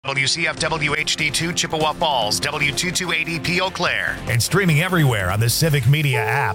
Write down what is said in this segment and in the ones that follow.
WCFW HD2 Chippewa Falls, W228EP Eau Claire. And streaming everywhere on the Civic Media app.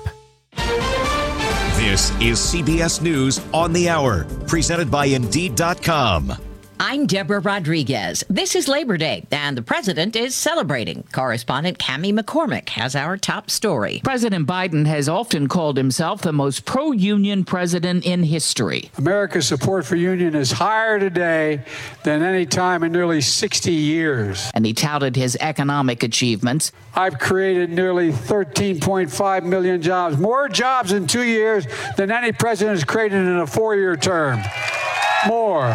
This is CBS News on the Hour, presented by Indeed.com. I'm Deborah Rodriguez. This is Labor Day, and the president is celebrating. Correspondent Cammie McCormick has our top story. President Biden has often called himself the most pro-union president in history. America's support for union is higher today than any time in nearly 60 years. And he touted his economic achievements. I've created nearly 13.5 million jobs, more jobs in 2 years than any president has created in a 4-year term. More.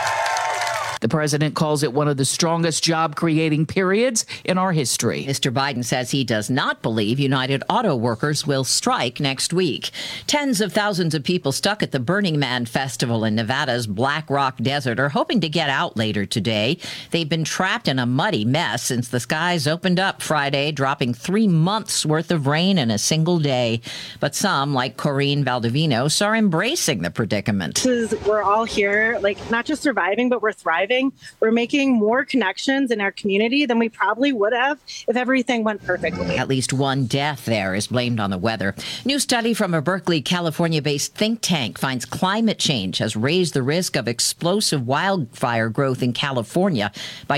The president calls it one of the strongest job-creating periods in our history. Mr. Biden says he does not believe United Auto Workers will strike next week. Tens of thousands of people stuck at the Burning Man Festival in Nevada's Black Rock Desert are hoping to get out later today. They've been trapped in a muddy mess since the skies opened up Friday, dropping 3 months' worth of rain in a single day. But some, like Corrine Valdivinos, are embracing the predicament. We're all here, not just surviving, but we're thriving. We're making more connections in our community than we probably would have if everything went perfectly. At least one death there is blamed on the weather. New study from a Berkeley, California-based think tank finds climate change has raised the risk of explosive wildfire growth in California by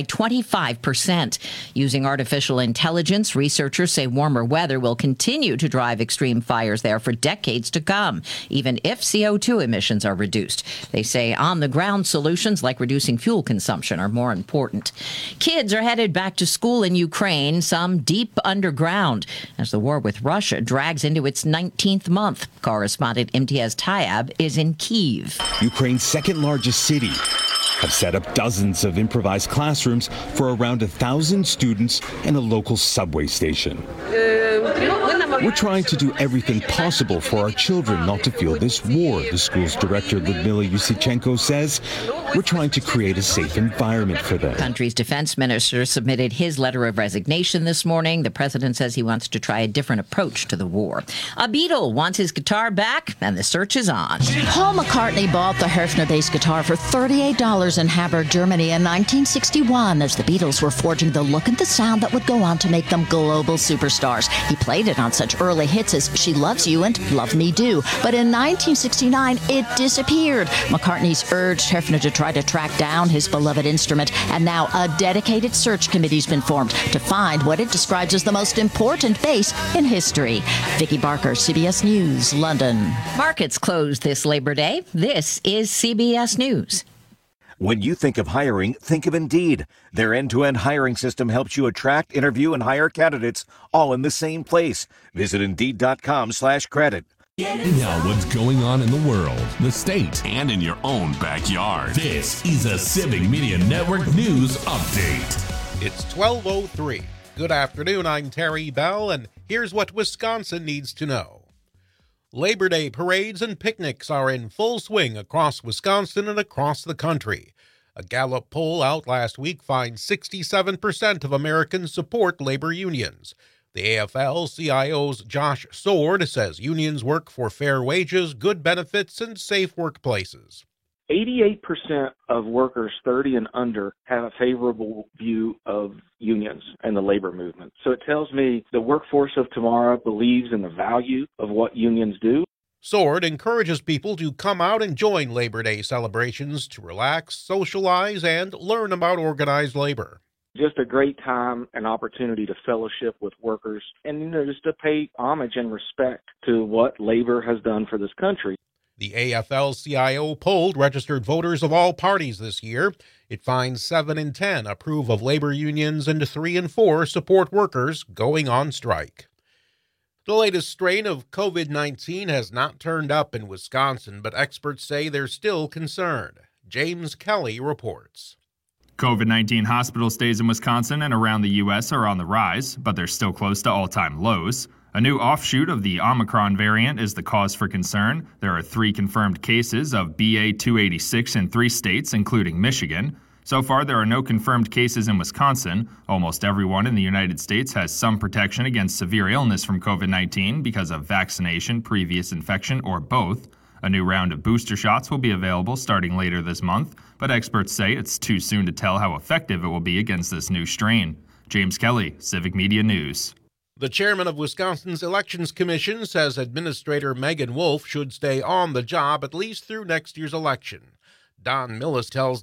25%. Using artificial intelligence, researchers say warmer weather will continue to drive extreme fires there for decades to come, even if CO2 emissions are reduced. They say on-the-ground solutions like reducing fuel consumption are more important. Kids are headed back to school in Ukraine, some deep underground, as the war with Russia drags into its 19th month. Correspondent Imtiaz Tyab is in Kyiv. Ukraine's second largest city have set up dozens of improvised classrooms for around 1,000 students and a local subway station. We're trying to do everything possible for our children not to feel this war, the school's director Lyudmila Yusichenko says. We're trying to create a safe environment for them. The country's defense minister submitted his letter of resignation this morning. The president says he wants to try a different approach to the war. A Beatle wants his guitar back, and the search is on. Paul McCartney bought the Hofner bass guitar for $38 in Hamburg, Germany in 1961 as the Beatles were forging the look and the sound that would go on to make them global superstars. He played it on such early hits as She Loves You and Love Me Do. But in 1969, it disappeared. McCartney's urged Hofner to try to track down his beloved instrument, and now a dedicated search committee's been formed to find what it describes as the most important bass in history. Vicki Barker, CBS News, London. Markets closed this Labor Day. This is CBS News. When you think of hiring, think of Indeed. Their end-to-end hiring system helps you attract, interview, and hire candidates all in the same place. Visit Indeed.com/credit. Now what's going on in the world, the state, and in your own backyard. This is a Civic Media Network News Update. It's 12:03. Good afternoon, I'm Terry Bell, and here's what Wisconsin needs to know. Labor Day parades and picnics are in full swing across Wisconsin and across the country. A Gallup poll out last week finds 67% of Americans support labor unions. The AFL-CIO's Josh Sword says unions work for fair wages, good benefits, and safe workplaces. 88% of workers 30 and under have a favorable view of unions and the labor movement. So it tells me the workforce of tomorrow believes in the value of what unions do. Sword encourages people to come out and join Labor Day celebrations to relax, socialize, and learn about organized labor. Just a great time and opportunity to fellowship with workers and, just to pay homage and respect to what labor has done for this country. The AFL-CIO polled registered voters of all parties this year. It finds 7 in 10 approve of labor unions and 3 in 4 support workers going on strike. The latest strain of COVID-19 has not turned up in Wisconsin, but experts say they're still concerned. James Kelly reports. COVID-19 hospital stays in Wisconsin and around the U.S. are on the rise, but they're still close to all-time lows. A new offshoot of the Omicron variant is the cause for concern. There are 3 confirmed cases of BA.286 in 3 states, including Michigan. So far, there are no confirmed cases in Wisconsin. Almost everyone in the United States has some protection against severe illness from COVID-19 because of vaccination, previous infection, or both. A new round of booster shots will be available starting later this month, but experts say it's too soon to tell how effective it will be against this new strain. James Kelly, Civic Media News. The chairman of Wisconsin's Elections Commission says Administrator Megan Wolf should stay on the job at least through next year's election. Don Millis tells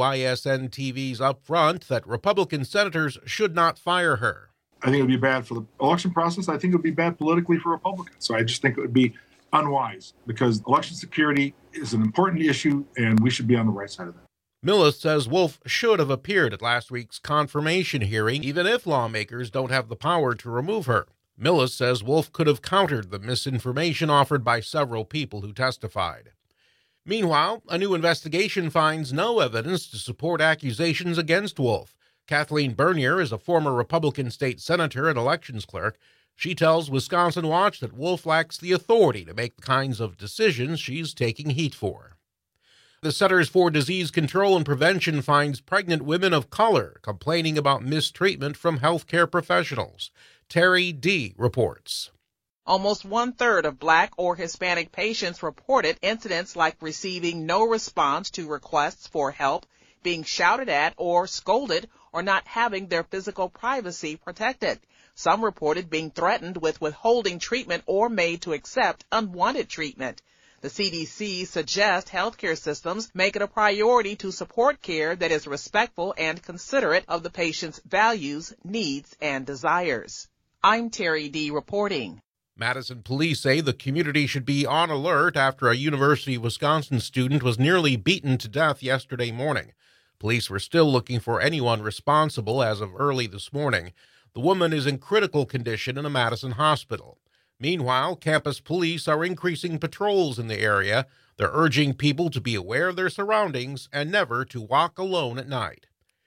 WISN-TV's Upfront that Republican senators should not fire her. I think it would be bad for the election process. I think it would be bad politically for Republicans. So I just think it would be unwise because election security is an important issue and we should be on the right side of that. Millis says Wolf should have appeared at last week's confirmation hearing, even if lawmakers don't have the power to remove her. Millis says Wolf could have countered the misinformation offered by several people who testified. Meanwhile, a new investigation finds no evidence to support accusations against Wolf. Kathleen Bernier is a former Republican state senator and elections clerk. She tells Wisconsin Watch that Wolf lacks the authority to make the kinds of decisions she's taking heat for. The Centers for Disease Control and Prevention finds pregnant women of color complaining about mistreatment from healthcare professionals. Terry D. reports. Almost one-third of Black or Hispanic patients reported incidents like receiving no response to requests for help, being shouted at or scolded, or not having their physical privacy protected. Some reported being threatened with withholding treatment or made to accept unwanted treatment. The CDC suggests healthcare systems make it a priority to support care that is respectful and considerate of the patient's values, needs, and desires. I'm Terry D. reporting. Madison police say the community should be on alert after a University of Wisconsin student was nearly beaten to death yesterday morning. Police were still looking for anyone responsible as of early this morning. The woman is in critical condition in a Madison hospital. Meanwhile, campus police are increasing patrols in the area. They're urging people to be aware of their surroundings and never to walk alone at night.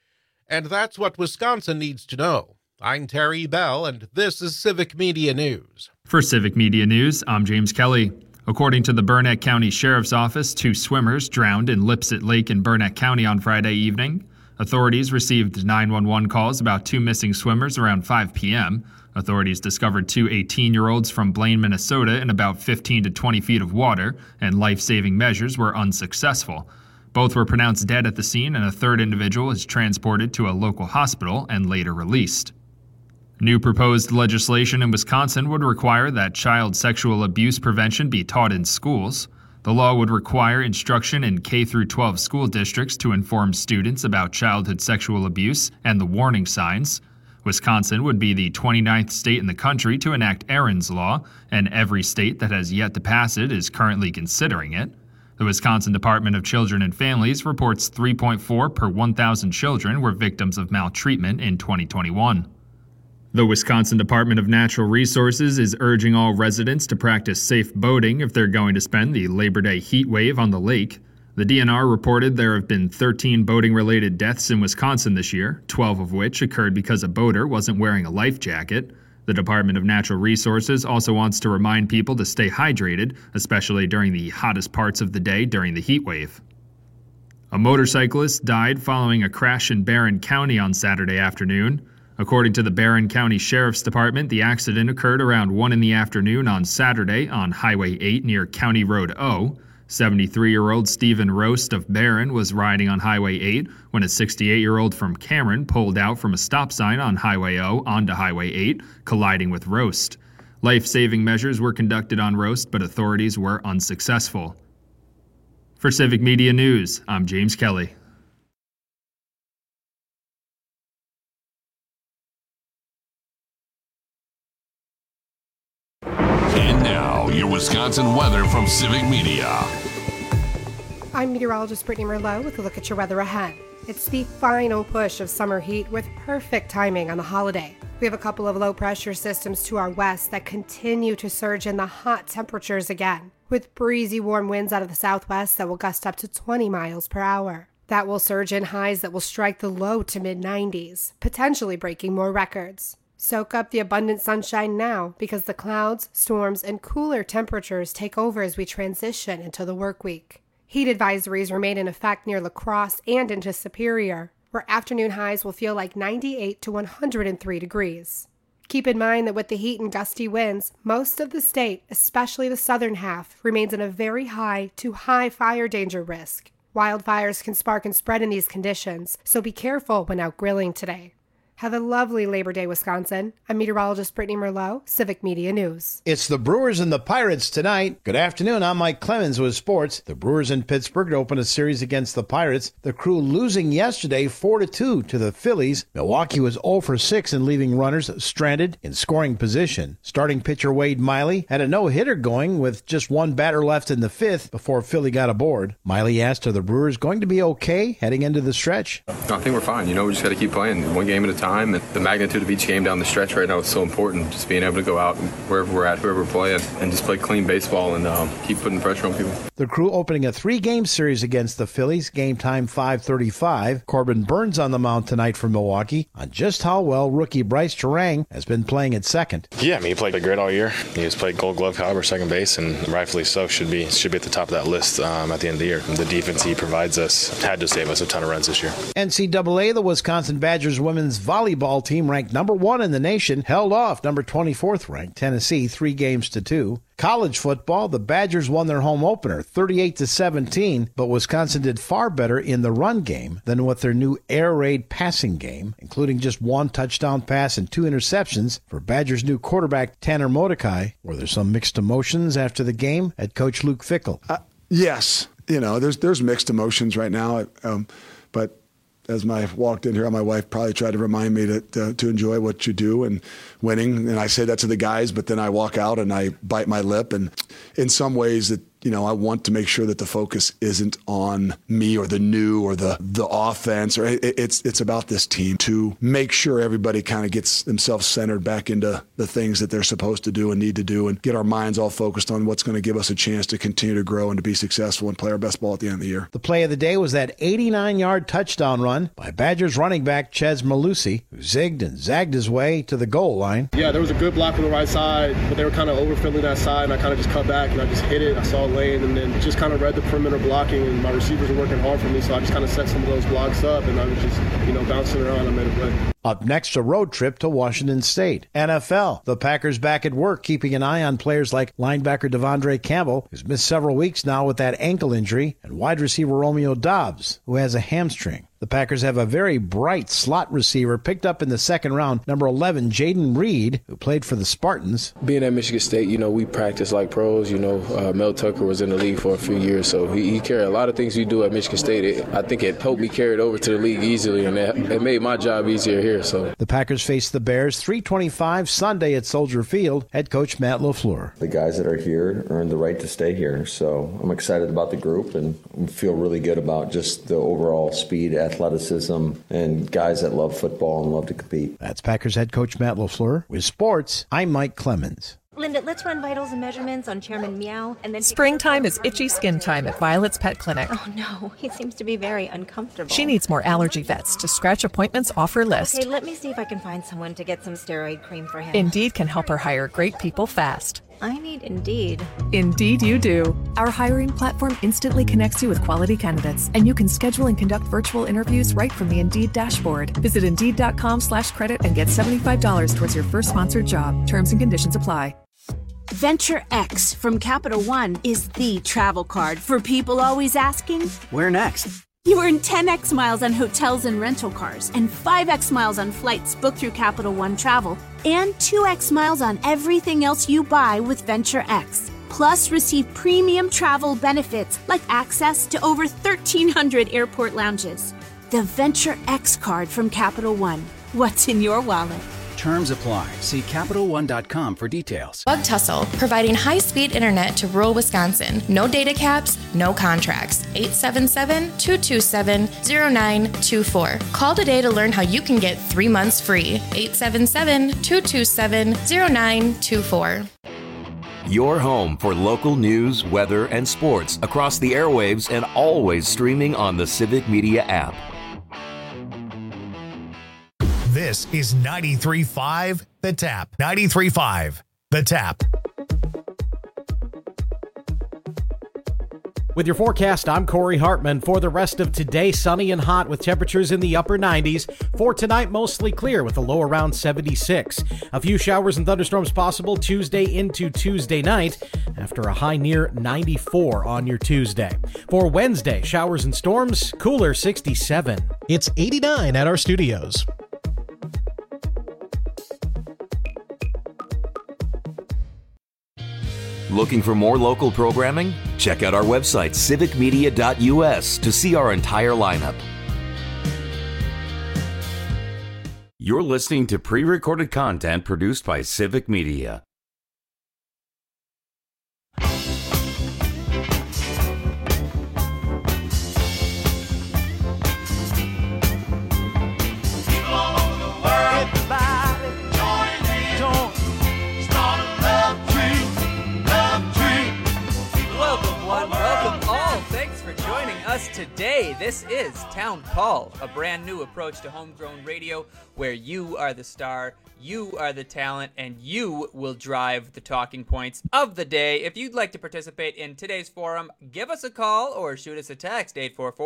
And that's what Wisconsin needs to know. I'm Terry Bell, and this is Civic Media News. For Civic Media News, I'm James Kelly. According to the Burnett County Sheriff's Office, 2 swimmers drowned in Lipsett Lake in Burnett County on Friday evening. Authorities received 911 calls about 2 missing swimmers around 5 p.m. Authorities discovered 2 18-year-olds from Blaine, Minnesota in about 15 to 20 feet of water, and life-saving measures were unsuccessful. Both were pronounced dead at the scene, and a third individual is transported to a local hospital and later released. New proposed legislation in Wisconsin would require that child sexual abuse prevention be taught in schools. The law would require instruction in K-12 school districts to inform students about childhood sexual abuse and the warning signs. Wisconsin would be the 29th state in the country to enact Aaron's Law, and every state that has yet to pass it is currently considering it. The Wisconsin Department of Children and Families reports 3.4 per 1,000 children were victims of maltreatment in 2021. The Wisconsin Department of Natural Resources is urging all residents to practice safe boating if they're going to spend the Labor Day heat wave on the lake. The DNR reported there have been 13 boating-related deaths in Wisconsin this year, 12 of which occurred because a boater wasn't wearing a life jacket. The Department of Natural Resources also wants to remind people to stay hydrated, especially during the hottest parts of the day during the heat wave. A motorcyclist died following a crash in Barron County on Saturday afternoon. According to the Barron County Sheriff's Department, the accident occurred around 1 in the afternoon on Saturday on Highway 8 near County Road O. 73-year-old Stephen Roast of Barron was riding on Highway 8 when a 68-year-old from Cameron pulled out from a stop sign on Highway O onto Highway 8, colliding with Roast. Life-saving measures were conducted on Roast, but authorities were unsuccessful. For Civic Media News, I'm James Kelly. Your Wisconsin weather from Civic Media. I'm meteorologist Brittany Merlot with a look at your weather ahead. It's the final push of summer heat with perfect timing on the holiday. We have a couple of low pressure systems to our west that continue to surge in the hot temperatures again, with breezy warm winds out of the southwest that will gust up to 20 miles per hour. That will surge in highs that will strike the low to mid-90s, potentially breaking more records. Soak up the abundant sunshine now because the clouds, storms, and cooler temperatures take over as we transition into the work week. Heat advisories remain in effect near La Crosse and into Superior, where afternoon highs will feel like 98 to 103 degrees. Keep in mind that with the heat and gusty winds, most of the state, especially the southern half, remains in a very high to high fire danger risk. Wildfires can spark and spread in these conditions, so be careful when out grilling today. Have a lovely Labor Day, Wisconsin. I'm meteorologist Brittany Merlot, Civic Media News. It's the Brewers and the Pirates tonight. Good afternoon, I'm Mike Clemens with sports. The Brewers in Pittsburgh to open a series against the Pirates. The Crew losing yesterday 4-2 to the Phillies. Milwaukee was 0-6 in leaving runners stranded in scoring position. Starting pitcher Wade Miley had a no-hitter going with just one batter left in the fifth before Philly got aboard. Miley asked, are the Brewers going to be okay heading into the stretch? I think we're fine. We just got to keep playing one game at a time. And the magnitude of each game down the stretch right now is so important. Just being able to go out wherever we're at, whoever we're playing, and just play clean baseball and keep putting pressure on people. The Crew opening a 3-game series against the Phillies. Game time 5:35. Corbin Burns on the mound tonight for Milwaukee on just how well rookie Bryce Terang has been playing at second. Yeah, he played great all year. He has played Gold Glove caliber second base, and rightfully so should be at the top of that list at the end of the year. The defense he provides us had to save us a ton of runs this year. NCAA, the Wisconsin Badgers women's volleyball team ranked number 1 in the nation held off number 24th ranked Tennessee 3-2. College football, the Badgers won their home opener 38-17, but Wisconsin did far better in the run game than with their new air raid passing game, including just 1 touchdown pass and 2 interceptions for Badgers' new quarterback Tanner Mordecai. Were there some mixed emotions after the game? Head coach Luke Fickell. Yes, there's mixed emotions right now, but as I walked in here, my wife probably tried to remind me to enjoy what you do and winning. And I say that to the guys, but then I walk out and I bite my lip. And in some ways that, I want to make sure that the focus isn't on me or the new or the offense, or it's about this team to make sure everybody kind of gets themselves centered back into the things that they're supposed to do and need to do and get our minds all focused on what's going to give us a chance to continue to grow and to be successful and play our best ball at the end of the year. The play of the day was that 89-yard touchdown run by Badgers running back Chez Malusi, who zigged and zagged his way to the goal line. Yeah, there was a good block on the right side, but they were kind of overfilling that side, and I kind of just cut back and I just hit it. I saw lane and then just kind of read the perimeter blocking, and my receivers were working hard for me, so I just kind of set some of those blocks up, and I was just, bouncing around. I made a play. Up next, a road trip to Washington State. NFL, the Packers back at work, keeping an eye on players like linebacker Devondre Campbell, who's missed several weeks now with that ankle injury, and wide receiver Romeo Doubs, who has a hamstring. The Packers have a very bright slot receiver picked up in the second round, number 11, Jaden Reed, who played for the Spartans. Being at Michigan State, we practice like pros. Mel Tucker was in the league for a few years, so he carried a lot of things we do at Michigan State. I think it helped me carry it over to the league easily, and it made my job easier here. So the Packers face the Bears 3:25 Sunday at Soldier Field. Head coach Matt LaFleur. The guys that are here earned the right to stay here, so I'm excited about the group and feel really good about just the overall speed, athleticism, and guys that love football and love to compete. That's Packers head coach Matt LaFleur. With sports, I'm Mike Clemens. Linda, let's run vitals and measurements on Chairman Meow, and then... Springtime is itchy skin time at Violet's Pet Clinic. Oh, no. He seems to be very uncomfortable. She needs more allergy vets to scratch appointments off her list. Okay, let me see if I can find someone to get some steroid cream for him. Indeed can help her hire great people fast. I need Indeed. Indeed you do. Our hiring platform instantly connects you with quality candidates, and you can schedule and conduct virtual interviews right from the Indeed dashboard. Visit Indeed.com/credit and get $75 towards your first sponsored job. Terms and conditions apply. Venture X from Capital One is the travel card for people always asking, where next? You earn 10x miles on hotels and rental cars, and 5x miles on flights booked through Capital One Travel, and 2x miles on everything else you buy with Venture X. Plus, receive premium travel benefits like access to over 1,300 airport lounges. The Venture X card from Capital One. What's in your wallet? Terms apply. See CapitalOne.com for details. Bug Tussle, providing high-speed internet to rural Wisconsin. No data caps, no contracts. 877-227-0924. Call today to learn how you can get 3 months free. 877-227-0924. Your home for local news, weather, and sports across the airwaves and always streaming on the Civic Media app. This is 93.5 The Tap. 93.5 The Tap. With your forecast, I'm Corey Hartman. For the rest of today, sunny and hot with temperatures in the upper 90s. For tonight, mostly clear with a low around 76. A few showers and thunderstorms possible Tuesday into Tuesday night after a high near 94 on your Tuesday. For Wednesday, showers and storms, cooler 67. It's 89 at our studios. Looking for more local programming? Check out our website, civicmedia.us, to see our entire lineup. You're listening to pre-recorded content produced by Civic Media. Today, this is Town Call, a brand new approach to homegrown radio where you are the star, you are the talent, and you will drive the talking points of the day. If you'd like to participate in today's forum, give us a call or shoot us a text,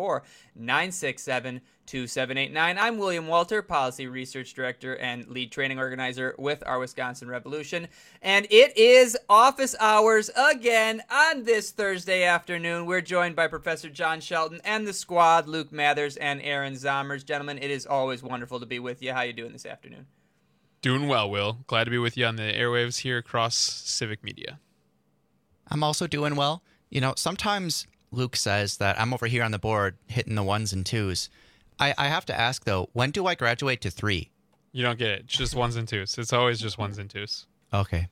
844-967-2789. I'm William Walter, Policy Research Director and Lead Training Organizer with our Wisconsin Revolution. And it is office hours again on this Thursday afternoon. We're joined by Professor John Shelton and the squad, Luke Mathers and Aaron Zommers. Gentlemen, it is always wonderful to be with you. How you doing this afternoon? Doing well, Will. Glad to be with you on the airwaves here across Civic Media. I'm also doing well. You know, sometimes Luke says that I'm over here on the board hitting the ones and twos. I have to ask, though, when do I graduate to 3? You don't get it. It's just ones and twos. It's always just ones and twos. Okay.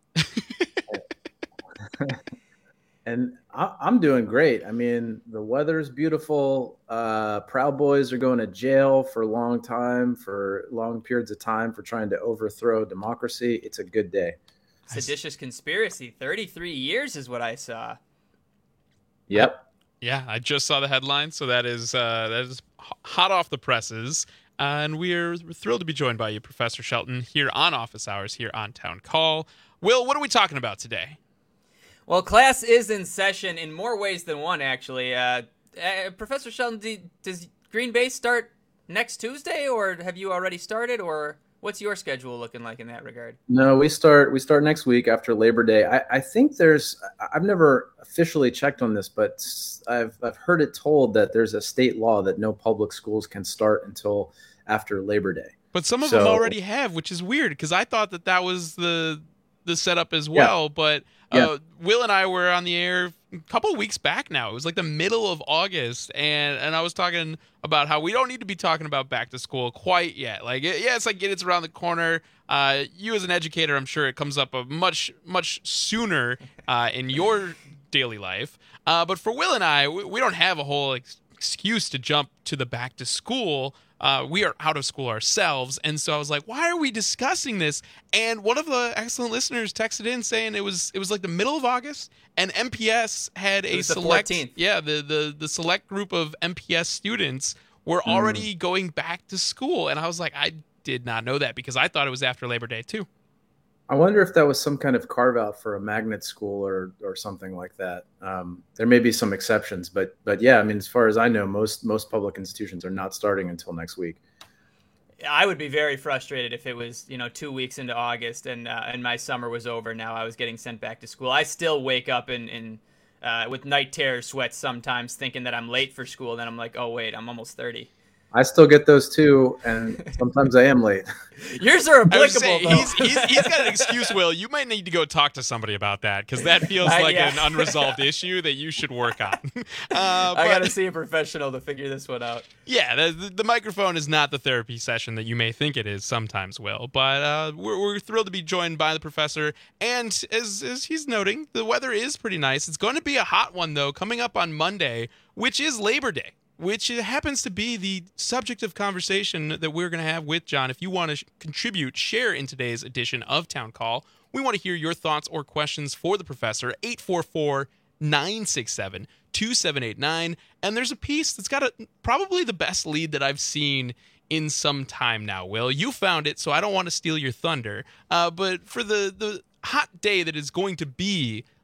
And I'm doing great. I mean, the weather's beautiful. Proud Boys are going to jail for long periods of time for trying to overthrow democracy. It's a good day. Seditious conspiracy, 33 years is what I saw. Yep. Yeah, I just saw the headline, so that is hot off the presses. And we're thrilled to be joined by you, Professor Shelton, here on Office Hours, here on Town Call. Will, what are we talking about today? Well, class is in session in more ways than one, actually. Professor Shelton, does Green Bay start next Tuesday, or have you already started, or what's your schedule looking like in that regard? No, we start next week after Labor Day. I think I've never officially checked on this, but I've heard it told that there's a state law that no public schools can start until after Labor Day. But some of them already have, which is weird, because I thought that was the setup as well. Yeah. But Will and I were on the air a couple of weeks back now. It was like the middle of August, and I was talking about how we don't need to be talking about back to school quite yet. Like, it's like it's around the corner. You as an educator, I'm sure it comes up much sooner in your daily life. But for Will and I, we don't have a whole excuse to jump to the back to school. We are out of school ourselves, and so I was like, why are we discussing this? And one of the excellent listeners texted in saying it was like the middle of August, and MPS had a select 14th. Yeah, the select group of MPS students were already going back to school, and I was like, I did not know that, because I thought it was after Labor Day too. I wonder if that was some kind of carve out for a magnet school or something like that. There may be some exceptions, but yeah, I mean, as far as I know, most public institutions are not starting until next week. I would be very frustrated if it was 2 weeks into August and my summer was over. Now I was getting sent back to school. I still wake up in with night terror sweats sometimes, thinking that I'm late for school. Then I'm like, oh wait, I'm almost 30. I still get those too, and sometimes I am late. Yours are applicable, though. He's got an excuse, Will. You might need to go talk to somebody about that, because that feels like an unresolved issue that you should work on. I got to see a professional to figure this one out. Yeah, the microphone is not the therapy session that you may think it is sometimes, Will. But we're thrilled to be joined by the professor. And as he's noting, the weather is pretty nice. It's going to be a hot one, though, coming up on Monday, which is Labor Day, which happens to be the subject of conversation that we're going to have with John. If you want to contribute, share in today's edition of Town Call. We want to hear your thoughts or questions for the professor, 844-967-2789. And there's a piece that's got probably the best lead that I've seen in some time now, Will. You found it, so I don't want to steal your thunder. But for the hot day that is going to be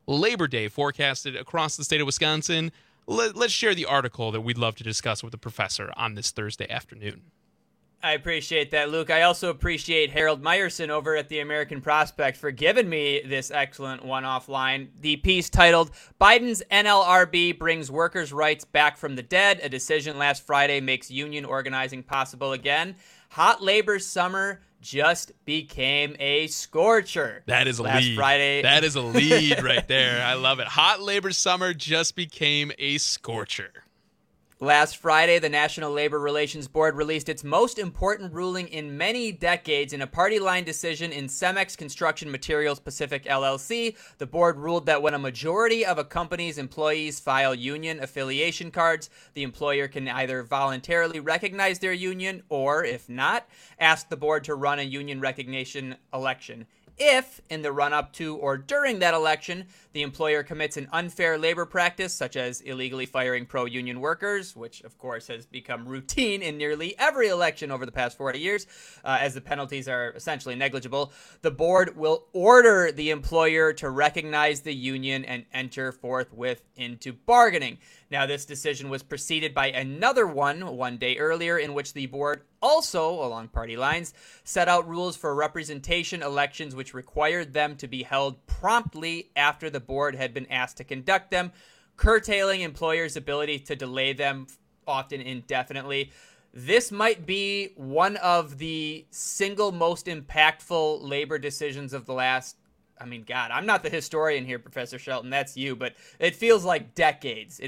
Labor Day forecasted across the state of Wisconsin. Let's share the article that we'd love to discuss with the professor on this Thursday afternoon. I appreciate that, Luke. I also appreciate Harold Meyerson over at the American Prospect for giving me this excellent one-off line. The piece titled, Biden's NLRB brings workers' rights back from the dead. A decision last Friday makes union organizing possible again. Hot labor summer just became a scorcher. That is a last lead. Friday. That is a lead right there. I love it. Hot labor summer just became a scorcher. Last Friday, the National Labor Relations Board released its most important ruling in many decades in a party line decision in Cemex Construction Materials Pacific LLC. The board ruled that when a majority of a company's employees file union affiliation cards, the employer can either voluntarily recognize their union or, if not, ask the board to run a union recognition election. If, in the run-up to or during that election, the employer commits an unfair labor practice, such as illegally firing pro-union workers, which, of course, has become routine in nearly every election over the past 40 years, as the penalties are essentially negligible, the board will order the employer to recognize the union and enter forthwith into bargaining. Now, this decision was preceded by another one day earlier, in which the board also, along party lines, set out rules for representation elections which required them to be held promptly after the board had been asked to conduct them, curtailing employers' ability to delay them, often indefinitely. This might be one of the single most impactful labor decisions of the last, God, I'm not the historian here, Professor Shelton, that's you, but it feels like decades.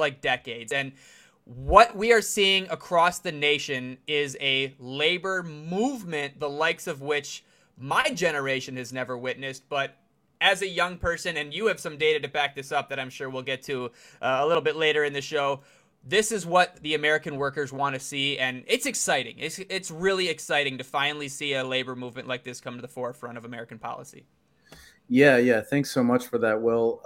And what we are seeing across the nation is a labor movement, the likes of which my generation has never witnessed, but as a young person, and you have some data to back this up that I'm sure we'll get to a little bit later in the show, this is what the American workers want to see, and it's exciting. It's really exciting to finally see a labor movement like this come to the forefront of American policy. Yeah. Thanks so much for that, Will.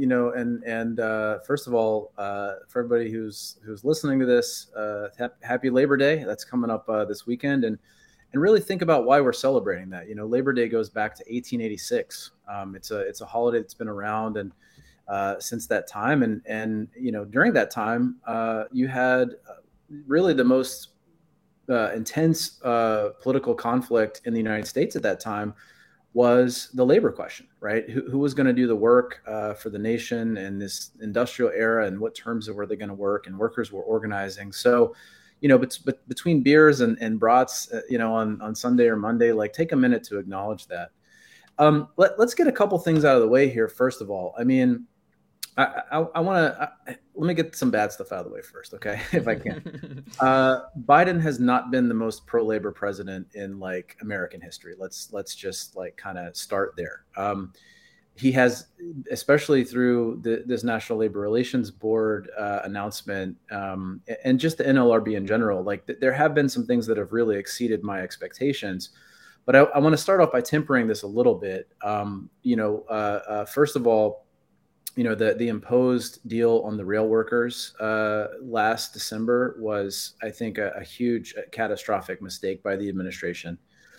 First of all, for everybody who's listening to this, happy Labor Day. That's coming up this weekend, and really think about why we're celebrating that. Labor Day goes back to 1886. It's a holiday that's been around and since that time, and during that time, you had really the most intense political conflict in the United States at that time was the labor question, right? Who was going to do the work for the nation in this industrial era, and what terms were they going to work? And workers were organizing. So, but between beers and brats, on Sunday or Monday, take a minute to acknowledge that. Let's get a couple things out of the way here. First of all, I want to let me get some bad stuff out of the way first, okay? If I can. Biden has not been the most pro-labor president in American history. Let's just kind of start there. He has, especially through this National Labor Relations Board announcement, and just the NLRB in general. There have been some things that have really exceeded my expectations. But I want to start off by tempering this a little bit. First of all, the imposed deal on the rail workers last December was, I think, a huge, catastrophic mistake by the administration.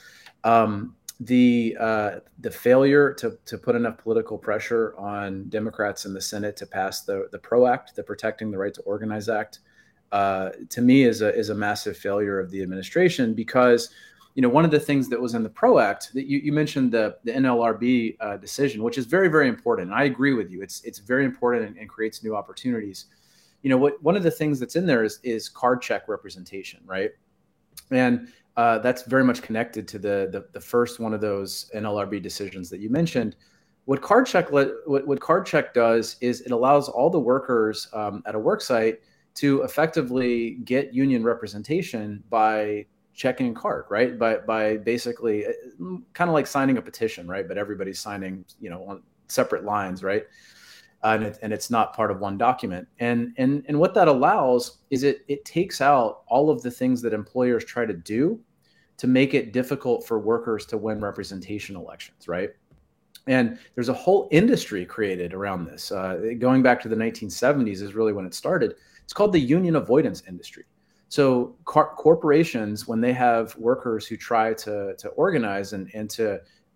The failure to put enough political pressure on Democrats in the Senate to pass the PRO Act, the Protecting the Right to Organize Act, to me is a massive failure of the administration, because one of the things that was in the PRO Act that you mentioned, the NLRB decision, which is very, very important. And I agree with you. It's very important and creates new opportunities. One of the things that's in there is card check representation, right? And that's very much connected to the first one of those NLRB decisions that you mentioned. What card check does is it allows all the workers at a work site to effectively get union representation by checking a card, right? By basically kind of like signing a petition, right? But everybody's signing, on separate lines, right? And it's not part of one document. And what that allows is it takes out all of the things that employers try to do to make it difficult for workers to win representation elections, right? And there's a whole industry created around this. Going back to the 1970s is really when it started. It's called the union avoidance industry. So corporations, when they have workers who try to organize and to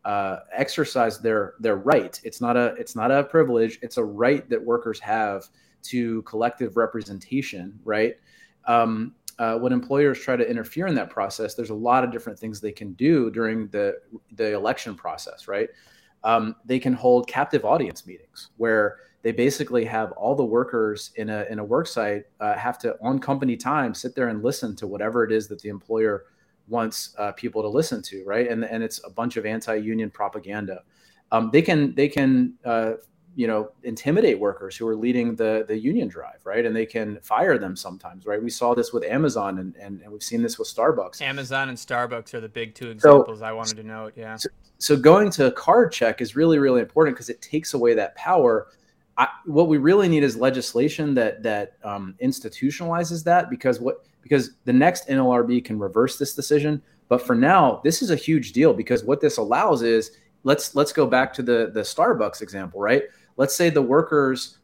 exercise their right. It's not a privilege. It's a right that workers have to collective representation, right? When employers try to interfere in that process, there's a lot of different things they can do during the election process, right? They can hold captive audience meetings where they basically have all the workers in a work site have to, on company time, sit there and listen to whatever it is that the employer wants people to listen to, right? And it's a bunch of anti-union propaganda. They can intimidate workers who are leading the union drive, right? And they can fire them sometimes, right? We saw this with Amazon and we've seen this with Starbucks. Amazon and Starbucks are the big two examples I wanted to note, yeah. So going to a card check is really, really important because it takes away that power. What we really need is legislation that institutionalizes that, because the next NLRB can reverse this decision. But for now, this is a huge deal, because what this allows is, let's go back to the Starbucks example, right? Let's say the workers,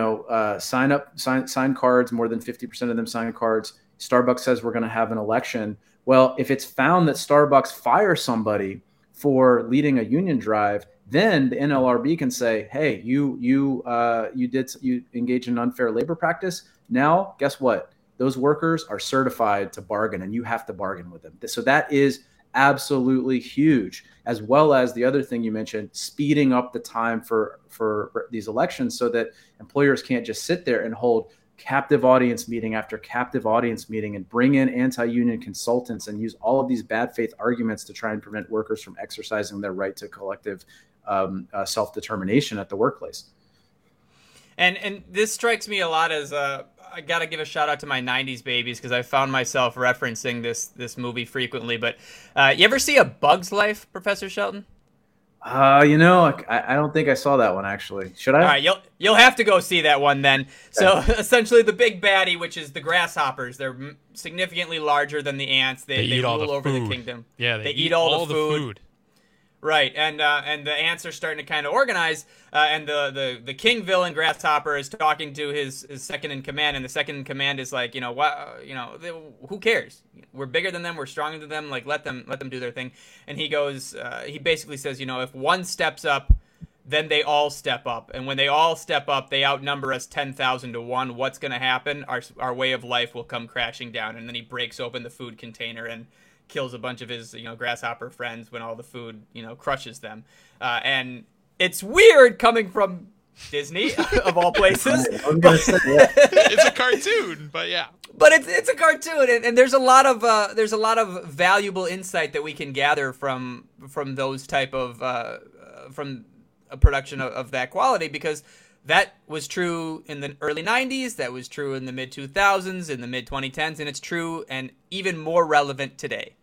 sign cards, more than 50% of them sign cards. Starbucks says we're going to have an election. Well, if it's found that Starbucks fires somebody for leading a union drive, then the NLRB can say, hey, you engaged in unfair labor practice. Now, guess what? Those workers are certified to bargain, and you have to bargain with them. So that is absolutely huge, as well as the other thing you mentioned, speeding up the time for these elections so that employers can't just sit there and hold captive audience meeting after captive audience meeting and bring in anti-union consultants and use all of these bad faith arguments to try and prevent workers from exercising their right to collective self-determination at the workplace. And this strikes me a lot as I got to give a shout out to my 90s babies, because I found myself referencing this movie frequently. But you ever see A Bug's Life, Professor Shelton? I don't think I saw that one, actually. Should I? All right, you'll have to go see that one then. Okay. So essentially the big baddie, which is the grasshoppers, they're significantly larger than the ants. They rule over the kingdom. Yeah, they eat all the food. Right, and the ants are starting to kind of organize, and the king villain Grasshopper is talking to his second in command, and the second in command is like, who cares? We're bigger than them, we're stronger than them. Like let them do their thing. And he goes, he basically says, if one steps up, then they all step up, and when they all step up, they outnumber us 10,000 to 1. What's going to happen? Our way of life will come crashing down. And then he breaks open the food container and kills a bunch of his grasshopper friends when all the food crushes them, and it's weird coming from Disney of all places. It's a cartoon, but yeah. But it's a cartoon, and there's a lot of valuable insight that we can gather from those type of from a production of that quality, because that was true in the early 90s, that was true in the mid-2000s, in the mid-2010s, and it's true and even more relevant today.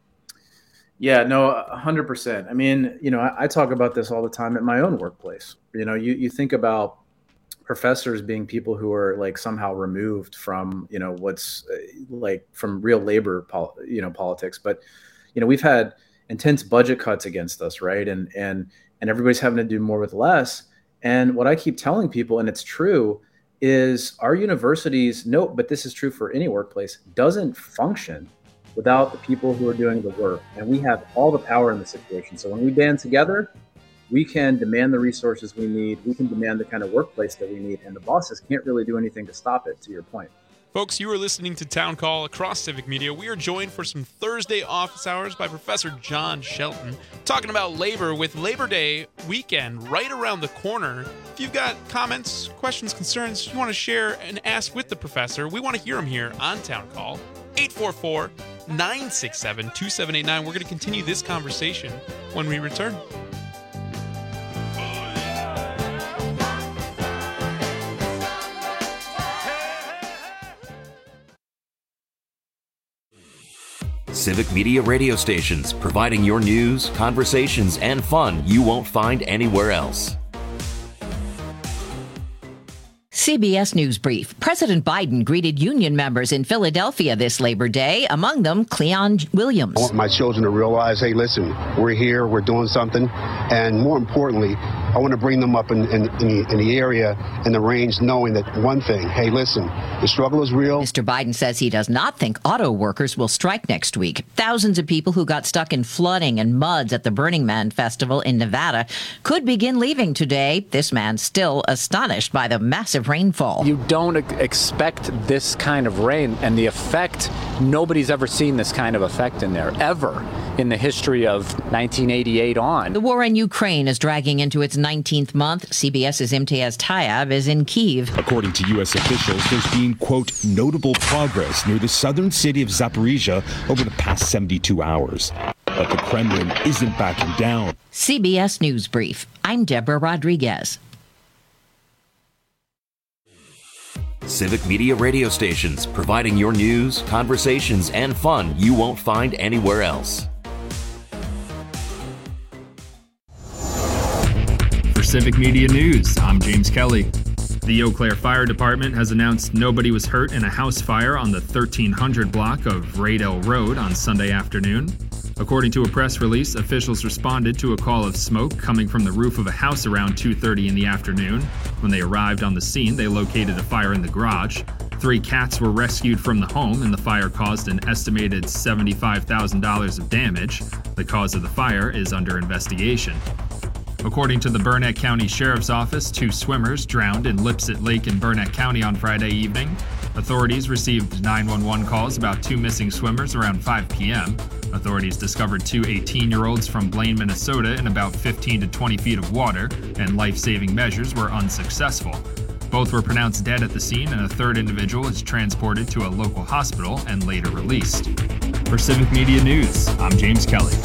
Yeah, no, 100%. I mean, I talk about this all the time at my own workplace. You think about professors being people who are like somehow removed from, what's like from real labor, politics. But, we've had intense budget cuts against us, right? And everybody's having to do more with less. And what I keep telling people, and it's true, is our universities, but this is true for any workplace, doesn't function without the people who are doing the work. And we have all the power in the situation. So when we band together, we can demand the resources we need. We can demand the kind of workplace that we need. And the bosses can't really do anything to stop it, to your point. Folks, you are listening to Town Call across Civic Media. We are joined for some Thursday office hours by Professor John Shelton, talking about labor with Labor Day weekend right around the corner. If you've got comments, questions, concerns you want to share and ask with the professor, we want to hear them here on Town Call. 844-967-2789. We're going to continue this conversation when we return. Civic Media radio stations, providing your news, conversations, and fun you won't find anywhere else. CBS News Brief. President Biden greeted union members in Philadelphia this Labor Day, among them Cleon Williams. I want my children to realize, hey, listen, we're here, we're doing something, and more importantly, I want to bring them up in the area, in the range, knowing that one thing, hey, listen, the struggle is real. Mr. Biden says he does not think auto workers will strike next week. Thousands of people who got stuck in flooding and muds at the Burning Man Festival in Nevada could begin leaving today. This man still astonished by the massive rainfall. You don't expect this kind of rain, and the effect, nobody's ever seen this kind of effect in there, ever, in the history of 1988 on. The war in Ukraine is dragging into its 19th month. CBS's Imtiaz Tyab is in Kyiv. According to U.S. officials, there's been, quote, notable progress near the southern city of Zaporizhia over the past 72 hours. But the Kremlin isn't backing down. CBS News Brief. I'm Deborah Rodriguez. Civic Media radio stations, providing your news, conversations, and fun you won't find anywhere else. For Civic Media News, I'm James Kelly. The Eau Claire Fire Department has announced nobody was hurt in a house fire on the 1300 block of Radell Road on Sunday afternoon. According to a press release, officials responded to a call of smoke coming from the roof of a house around 2:30 in the afternoon. When they arrived on the scene, they located a fire in the garage. 3 cats were rescued from the home, and the fire caused an estimated $75,000 of damage. The cause of the fire is under investigation. According to the Burnett County Sheriff's Office, 2 swimmers drowned in Lipsett Lake in Burnett County on Friday evening. Authorities received 911 calls about 2 missing swimmers around 5 p.m. Authorities discovered 2 18-year-olds from Blaine, Minnesota in about 15 to 20 feet of water, and life-saving measures were unsuccessful. Both were pronounced dead at the scene, and a 3rd individual is transported to a local hospital and later released. For Civic Media News, I'm James Kelly.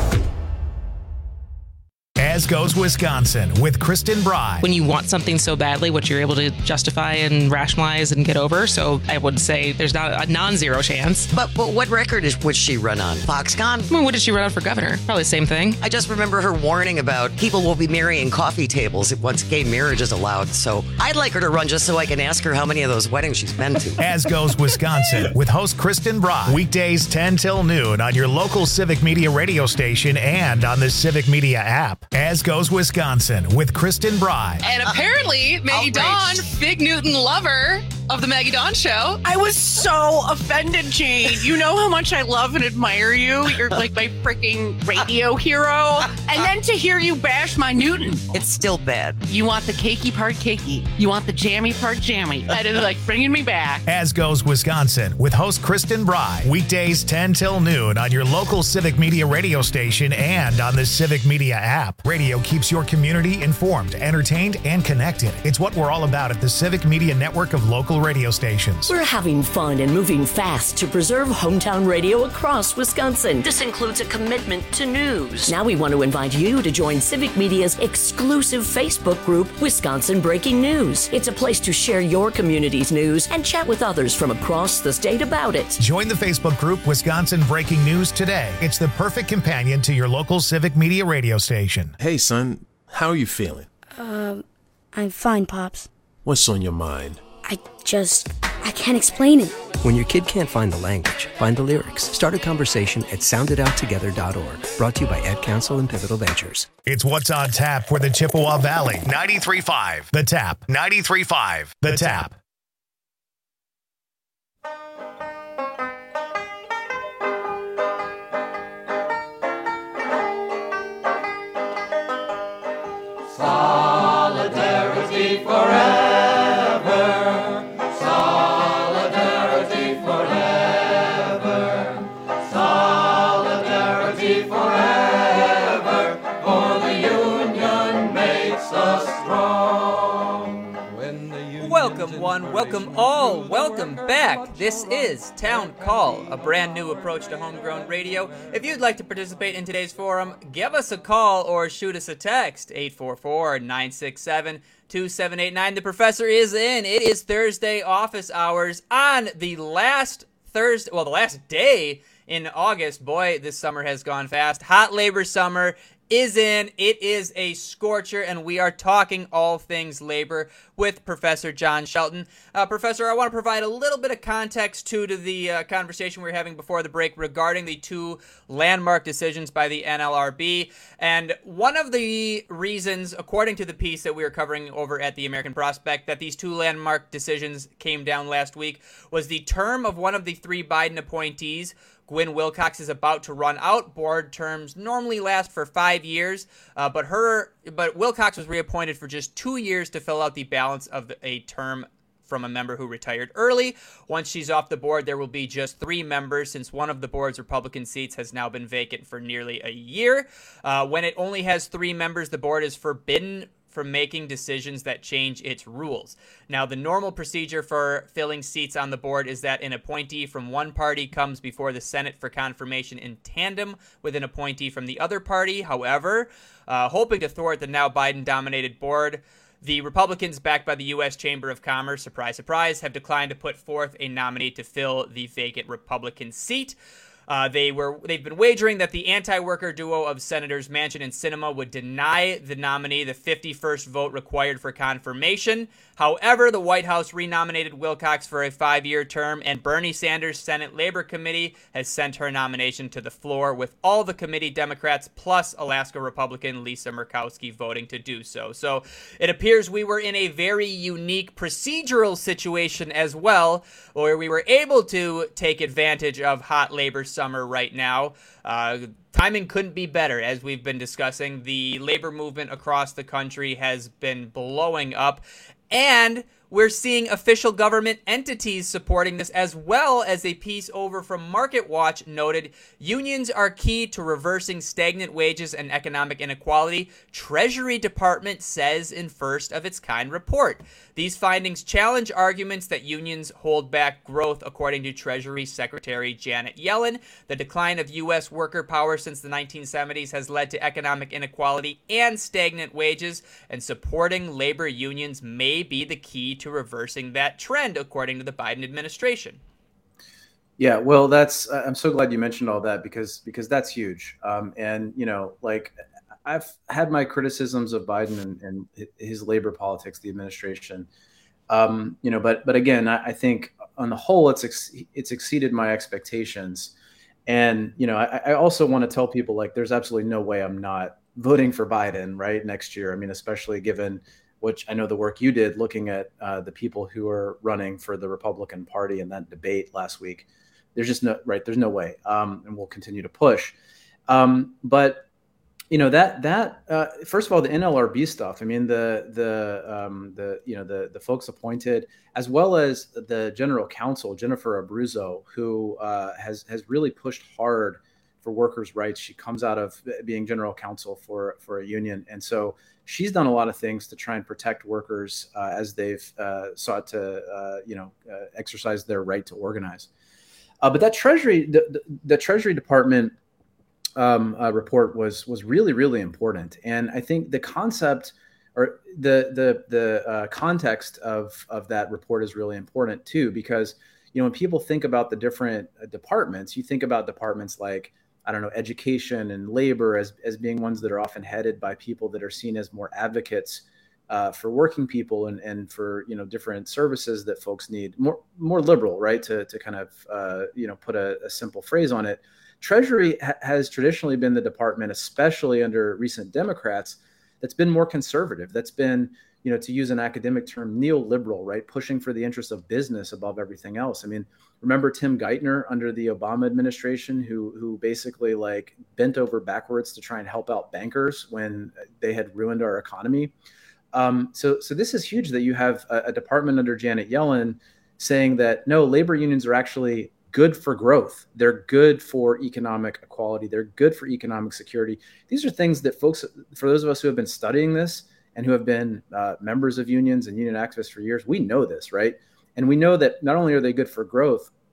As Goes Wisconsin with Kristen Bry. When you want something so badly, what you're able to justify and rationalize and get over. So I would say there's not a non-zero chance. But what record would she run on? Foxconn? I mean, what did she run on for governor? Probably the same thing. I just remember her warning about people will be marrying coffee tables once gay marriage is allowed. So I'd like her to run just so I can ask her how many of those weddings she's been to. As Goes Wisconsin with host Kristen Bry. Weekdays 10 till noon on your local Civic Media radio station and on the Civic Media app. As Goes Wisconsin with Kristen Bry. And apparently, Maggie Dawn, Big Newton lover of the Maggie Dawn Show. I was so offended, Jane. You know how much I love and admire you. You're like my freaking radio hero. And then to hear you bash my Newton. It's still bad. You want the cakey part cakey. You want the jammy part jammy. That is like bringing me back. As Goes Wisconsin with host Kristen Bry. Weekdays 10 till noon on your local Civic Media radio station and on the Civic Media app. Radio keeps your community informed, entertained, and connected. It's what we're all about at the Civic Media network of local radio stations. We're having fun and moving fast to preserve hometown radio across Wisconsin. This includes a commitment to news. Now we want to invite you to join Civic Media's exclusive Facebook group, Wisconsin Breaking News. It's a place to share your community's news and chat with others from across the state about it. Join the Facebook group Wisconsin Breaking News today. It's the perfect companion to your local Civic Media radio station. Hey, son, how are you feeling? I'm fine, Pops. What's on your mind? I can't explain it. When your kid can't find the language, find the lyrics. Start a conversation at sounditouttogether.org. Brought to you by Ad Council and Pivotal Ventures. It's what's on tap for the Chippewa Valley. 93.5 The Tap. 93.5 The Tap. Solidarity forever. Solidarity forever. Solidarity forever. For the union makes us strong. Welcome one, welcome all, welcome back. This is Town Call, a brand new approach to homegrown radio. If you'd like to participate in today's forum, give us a call or shoot us a text, 844-967-2789. The professor is in. It is Thursday office hours on the last day in August. Boy, this summer has gone fast. Hot labor summer is in. It is a scorcher, and we are talking all things labor with Professor John Shelton. Professor, I want to provide a little bit of context to the conversation we were having before the break regarding the two landmark decisions by the NLRB. And one of the reasons, according to the piece that we were covering over at the American Prospect, that these two landmark decisions came down last week was the term of one of the three Biden appointees. Gwen Wilcox is about to run out. Board terms normally last for 5 years, but Wilcox was reappointed for just 2 years to fill out the balance of a term from a member who retired early. Once she's off the board, there will be just 3 members, since one of the board's Republican seats has now been vacant for nearly a year. When it only has 3 members, the board is forbidden from making decisions that change its rules. Now, the normal procedure for filling seats on the board is that an appointee from one party comes before the Senate for confirmation in tandem with an appointee from the other party. However, hoping to thwart the now Biden-dominated board, the Republicans, backed by the U.S. Chamber of Commerce, surprise, surprise, have declined to put forth a nominee to fill the vacant Republican seat. They've been wagering that the anti-worker duo of Senators Manchin and Sinema would deny the nominee the 51st vote required for confirmation. However, the White House renominated Wilcox for a 5-year term, and Bernie Sanders' Senate Labor Committee has sent her nomination to the floor, with all the committee Democrats plus Alaska Republican Lisa Murkowski voting to do so. So it appears we were in a very unique procedural situation as well, where we were able to take advantage of hot labor summer right now. Timing couldn't be better, as we've been discussing. The labor movement across the country has been blowing up, and we're seeing official government entities supporting this, as well as a piece over from Market Watch noted unions are key to reversing stagnant wages and economic inequality, Treasury Department says in first of its kind report. These findings challenge arguments that unions hold back growth, according to Treasury Secretary Janet Yellen. The decline of U.S. worker power since the 1970s has led to economic inequality and stagnant wages, and supporting labor unions may be the key to reversing that trend, according to the Biden administration. Yeah, well, I'm so glad you mentioned all that because that's huge. And I've had my criticisms of Biden and his labor politics, the administration. But again, I think on the whole, it's exceeded my expectations. And I also want to tell people, like, there's absolutely no way I'm not voting for Biden right next year. I mean, especially given which I know the work you did looking at the people who are running for the Republican Party in that debate last week. There's no way. And we'll continue to push. But first of all, the NLRB stuff. I mean, the folks appointed, as well as the general counsel, Jennifer Abruzzo, who has really pushed hard for workers' rights. She comes out of being general counsel for a union. And so she's done a lot of things to try and protect workers as they've sought to, exercise their right to organize. But that the Treasury Department report was really, really important. And I think the concept or the context of that report is really important too, because, when people think about the different departments, you think about departments like, I don't know, education and labor as being ones that are often headed by people that are seen as more advocates for working people and for, different services that folks need, more liberal, right? To kind of, put a simple phrase on it. Treasury has traditionally been the department, especially under recent Democrats, that's been more conservative. That's been, to use an academic term, neoliberal, right? Pushing for the interests of business above everything else. I mean, remember Tim Geithner under the Obama administration, who basically bent over backwards to try and help out bankers when they had ruined our economy. So this is huge that you have a department under Janet Yellen saying that no, labor unions are actually good for growth. They're good for economic equality. They're good for economic security. These are things that folks, for those of us who have been studying this and who have been members of unions and union activists for years, we know this, right? And we know that not only are they good for growth,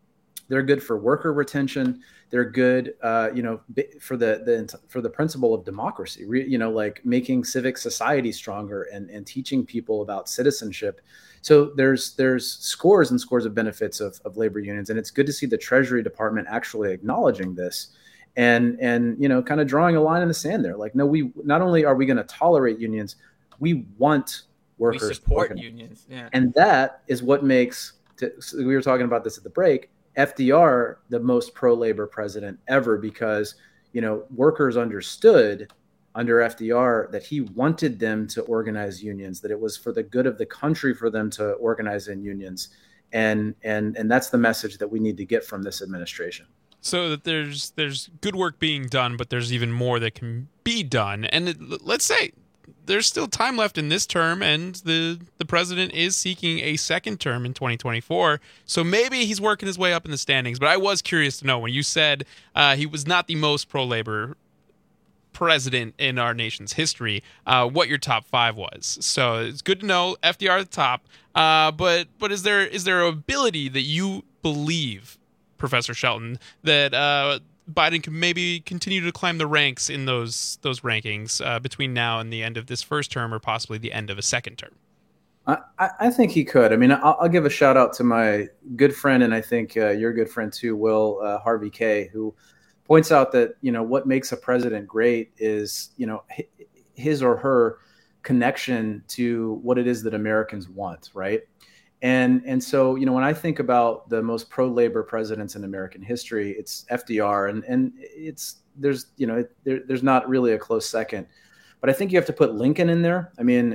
They're good for worker retention. They're good, for the principle of democracy. Like making civic society stronger and teaching people about citizenship. So there's scores and scores of benefits of labor unions, and it's good to see the Treasury Department actually acknowledging this, and kind of drawing a line in the sand there. Like, no, we not only are we going to tolerate unions, we want workers. We support unions, yeah. And that is what makes. We were talking about this at the break. FDR, the most pro-labor president ever, because workers understood under FDR that he wanted them to organize unions, that it was for the good of the country for them to organize in unions, and that's the message that we need to get from this administration. So that there's good work being done, but there's even more that can be done. And let's say there's still time left in this term, and the president is seeking a second term in 2024. So maybe he's working his way up in the standings. But I was curious to know, when you said he was not the most pro-labor president in our nation's history, what your top 5 was. So it's good to know FDR at the top. But is there an ability that you believe, Professor Shelton, that Biden can maybe continue to climb the ranks in those rankings between now and the end of this first term, or possibly the end of a second term? I think he could. I mean, I'll give a shout out to my good friend, and I think your good friend too, Will Harvey K, who points out that what makes a president great is his or her connection to what it is that Americans want, right? And so, when I think about the most pro-labor presidents in American history, it's FDR, and there's not really a close second. But I think you have to put Lincoln in there. I mean,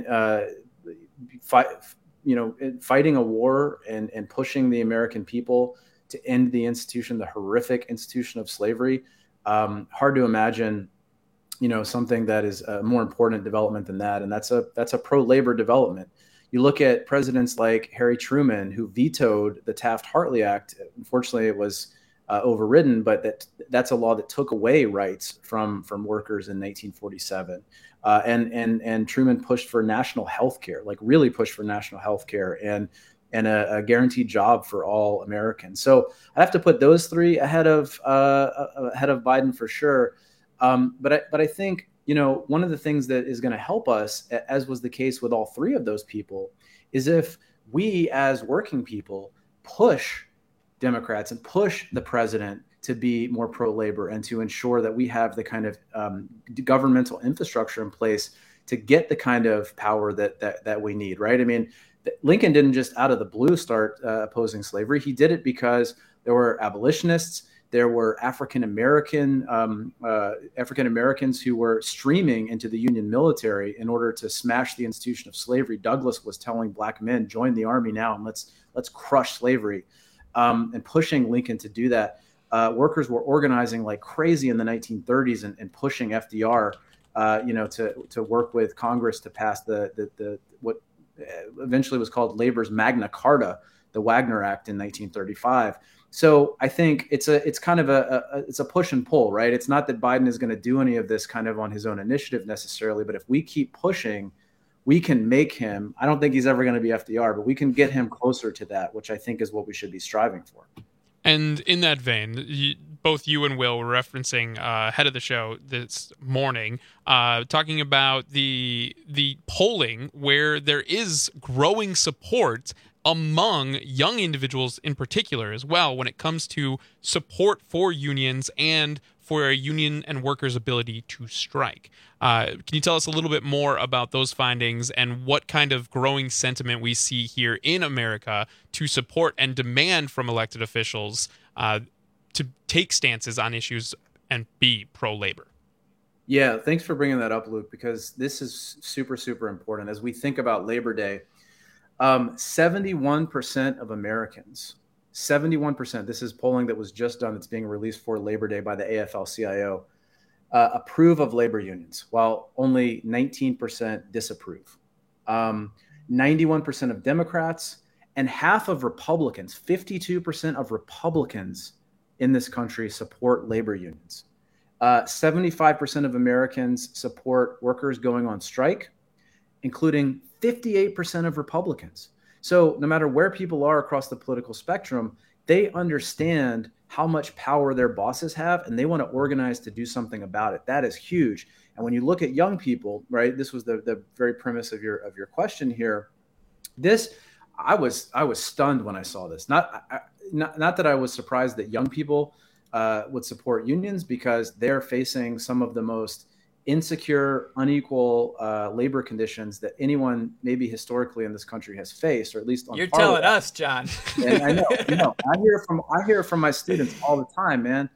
fighting a war and pushing the American people to end the institution, the horrific institution of slavery. Hard to imagine, something that is a more important development than that. And that's a pro-labor development. You look at presidents like Harry Truman, who vetoed the Taft-Hartley Act. Unfortunately, it was overridden, but that's a law that took away rights from workers in 1947. And Truman pushed for national health care, like really pushed for national health care and a guaranteed job for all Americans. So I have to put those 3 ahead of Biden for sure. But I think, one of the things that is going to help us, as was the case with all 3 of those people, is if we as working people push Democrats and push the president to be more pro-labor and to ensure that we have the kind of governmental infrastructure in place to get the kind of power that we need, right? I mean, Lincoln didn't just out of the blue start opposing slavery. He did it because there were abolitionists. There were African Americans who were streaming into the Union military in order to smash the institution of slavery. Douglass was telling black men, join the army now and let's crush slavery, and pushing Lincoln to do that. Workers were organizing like crazy in the 1930s and pushing FDR, to work with Congress to pass the what eventually was called Labor's Magna Carta, the Wagner Act in 1935. So I think it's kind of a push and pull, right? It's not that Biden is going to do any of this kind of on his own initiative necessarily, but if we keep pushing, we can make him. I don't think he's ever going to be FDR, but we can get him closer to that, which I think is what we should be striving for. And in that vein, both you and Will were referencing ahead of the show this morning, talking about the polling where there is growing support among young individuals in particular as well when it comes to support for unions and for a union and workers' ability to strike. Can you tell us a little bit more about those findings and what kind of growing sentiment we see here in America to support and demand from elected officials to take stances on issues and be pro-labor? Yeah, thanks for bringing that up, Luke, because this is super, super important. As we think about Labor Day, 71% of Americans, 71%, this is polling that was just done, that's being released for Labor Day by the AFL-CIO, approve of labor unions, while only 19% disapprove. 91% of Democrats and half of Republicans, 52% of Republicans in this country support labor unions. 75% of Americans support workers going on strike, including 58% of Republicans. So no matter where people are across the political spectrum, they understand how much power their bosses have, and they want to organize to do something about it. That is huge. And when you look at young people, right, this was the very premise of your question here. I was stunned when I saw this. Not that I was surprised that young people would support unions, because they're facing some of the most insecure, unequal labor conditions that anyone maybe historically in this country has faced, or at least on You're telling us, John. And I know. I hear from my students all the time, man.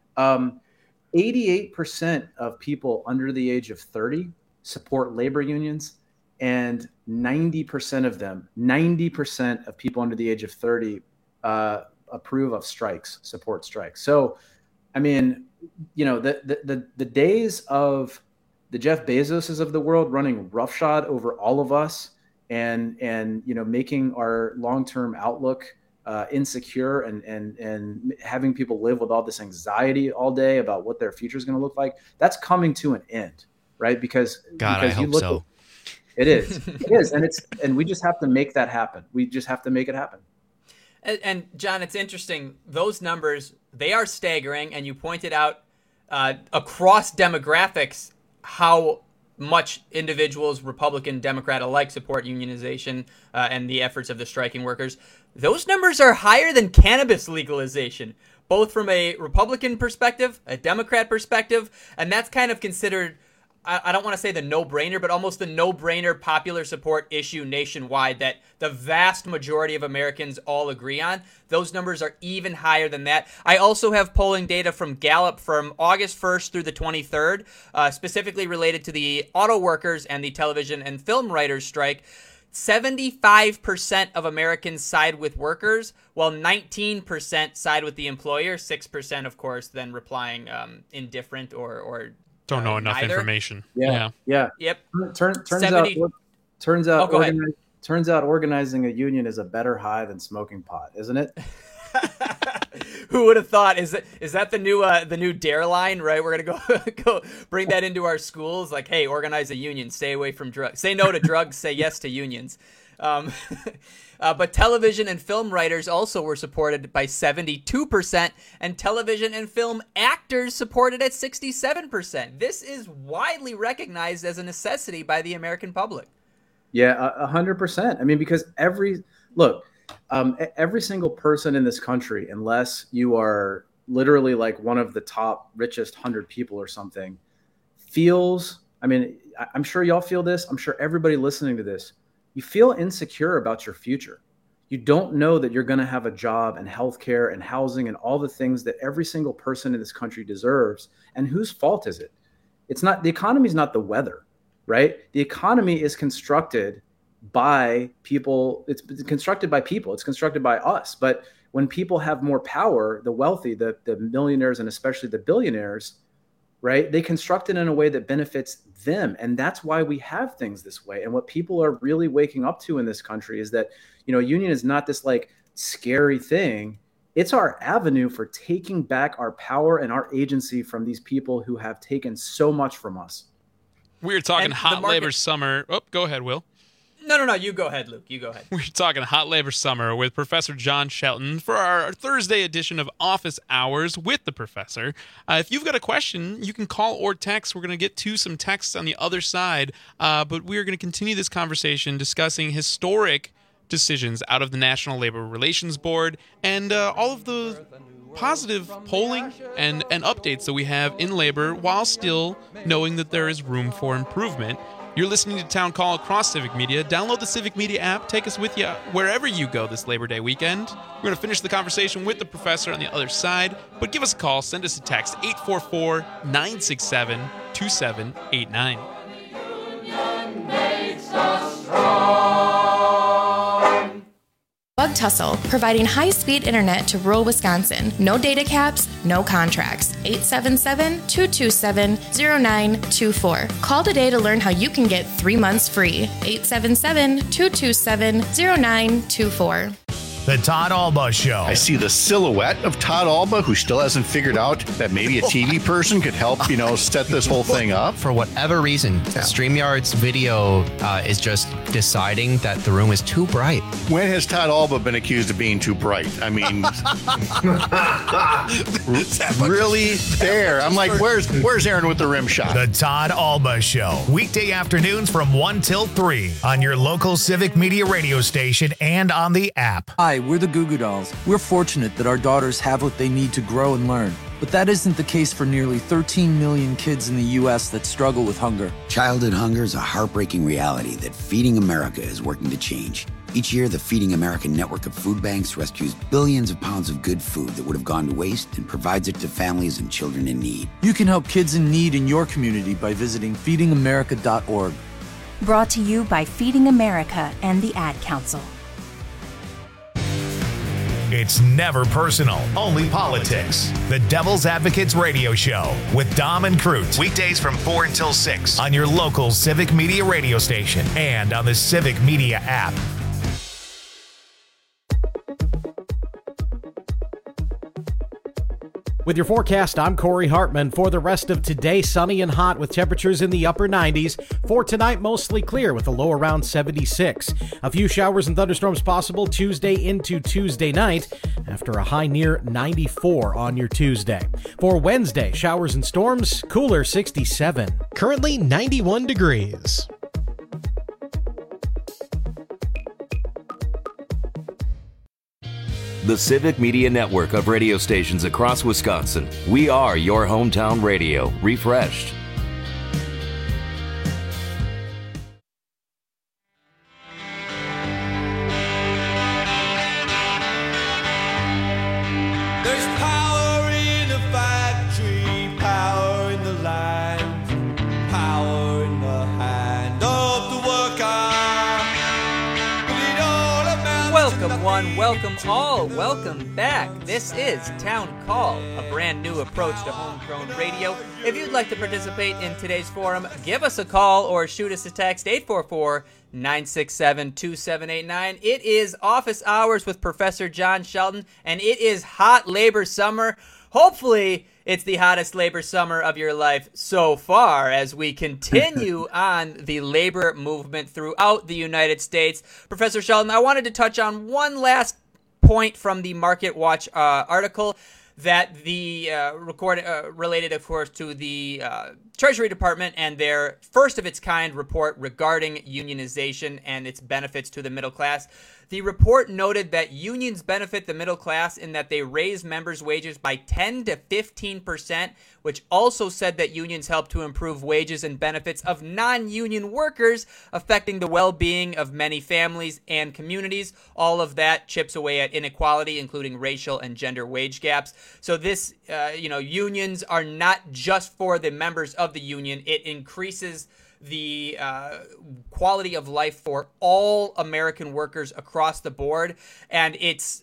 88% of people under the age of 30 support labor unions, and 90% of people under the age of 30 approve of strikes, support strikes. So, I mean, the days of the Jeff Bezoses of the world running roughshod over all of us and making our long-term outlook insecure and having people live with all this anxiety all day about what their future is going to look like, that's coming to an end, right? Because I hope so. It is, and we just have to make that happen. We just have to make it happen. And John, it's interesting. Those numbers, they are staggering, and you pointed out across demographics how much individuals, Republican, Democrat alike, support unionization and the efforts of the striking workers. Those numbers are higher than cannabis legalization, both from a Republican perspective, a Democrat perspective, and that's kind of considered, I don't want to say the no-brainer, but almost the no-brainer popular support issue nationwide that the vast majority of Americans all agree on. Those numbers are even higher than that. I also have polling data from Gallup from August 1st through the 23rd, specifically related to the auto workers and the television and film writers strike. 75% of Americans side with workers, while 19% side with the employer. 6%, of course, then replying indifferent or don't know enough neither. Information. Yeah. Yep. Turns out organizing a union is a better high than smoking pot, isn't it? Who would have thought? Is that the new DARE line, right? We're gonna go bring that into our schools. Like, hey, organize a union. Stay away from drugs. Say no to drugs. Say yes to unions. But television and film writers also were supported by 72%, and television and film actors supported at 67%. This is widely recognized as a necessity by the American public. Yeah, 100%. I mean, because every single person in this country, unless you are literally like one of the top richest 100 people or something, feels, I mean, I'm sure y'all feel this. I'm sure everybody listening to this, you feel insecure about your future. You don't know that you're going to have a job and healthcare and housing and all the things that every single person in this country deserves. And whose fault is it? It's not, the economy is not the weather, right? The economy is constructed by people. It's constructed by people. It's constructed by us. But when people have more power, the wealthy, the millionaires, and especially the billionaires, right, they construct it in a way that benefits them. And that's why we have things this way. And what people are really waking up to in this country is that, union is not this like scary thing. It's our avenue for taking back our power and our agency from these people who have taken so much from us. We're talking hot labor summer. Oh, go ahead, Will. No. You go ahead, Luke. You go ahead. We're talking hot labor summer with Professor John Shelton for our Thursday edition of Office Hours with the Professor. If you've got a question, you can call or text. We're going to get to some texts on the other side, but we are going to continue this conversation discussing historic decisions out of the National Labor Relations Board and all of the positive polling and updates that we have in labor while still knowing that there is room for improvement. You're listening to Town Call across Civic Media. Download the Civic Media app. Take us with you wherever you go this Labor Day weekend. We're going to finish the conversation with the Professor on the other side, but give us a call. Send us a text, 844-967-2789. Union makes us strong. Bug Tussle, providing high-speed internet to rural Wisconsin. No data caps, no contracts. 877-227-0924. Call today to learn how you can get 3 months free. 877-227-0924. The Todd Alba Show. I see the silhouette of Todd Alba, who still hasn't figured out that maybe a TV person could help, set this whole thing up. For whatever reason, StreamYard's video is just deciding that the room is too bright. When has Todd Alba been accused of being too bright? I mean, really there. I'm like, where's Aaron with the rim shot? The Todd Alba Show. Weekday afternoons from 1 till 3 on your local Civic Media radio station and on the app. Hi, we're the Goo Goo Dolls. We're fortunate that our daughters have what they need to grow and learn. But that isn't the case for nearly 13 million kids in the U.S. that struggle with hunger. Childhood hunger is a heartbreaking reality that Feeding America is working to change. Each year, the Feeding America network of food banks rescues billions of pounds of good food that would have gone to waste and provides it to families and children in need. You can help kids in need in your community by visiting feedingamerica.org. Brought to you by Feeding America and the Ad Council. It's never personal, only politics. The Devil's Advocates Radio Show with Dom and Cruz. Weekdays from 4 until 6 on your local Civic Media radio station and on the Civic Media app. With your forecast, I'm Corey Hartman. For the rest of today, sunny and hot with temperatures in the upper 90s. For tonight, mostly clear with a low around 76. A few showers and thunderstorms possible Tuesday into Tuesday night after a high near 94 on your Tuesday. For Wednesday, showers and storms, cooler 67. Currently 91 degrees. The Civic Media Network of radio stations across Wisconsin. We are your hometown radio, refreshed. There's power in the factory, power in the land, power in the hand of the worker. Welcome one, welcome all, welcome back. This is Town Call, a brand new approach to homegrown radio. If you'd like to participate in today's forum, give us a call or shoot us a text, 844-967-2789. It is office hours with Professor John Shelton, and it is hot labor summer. Hopefully, it's the hottest labor summer of your life so far as we continue on the labor movement throughout the United States. Professor Shelton, I wanted to touch on one last point from the Market Watch article that the related, of course, to the Treasury Department and their first-of-its-kind report regarding unionization and its benefits to the middle class. The report noted that unions benefit the middle class in that they raise members' wages by 10 to 15%, which also said that unions help to improve wages and benefits of non-union workers, affecting the well-being of many families and communities. All of that chips away at inequality, including racial and gender wage gaps. So this, unions are not just for the members of the union. It increases the quality of life for all American workers across the board, and it's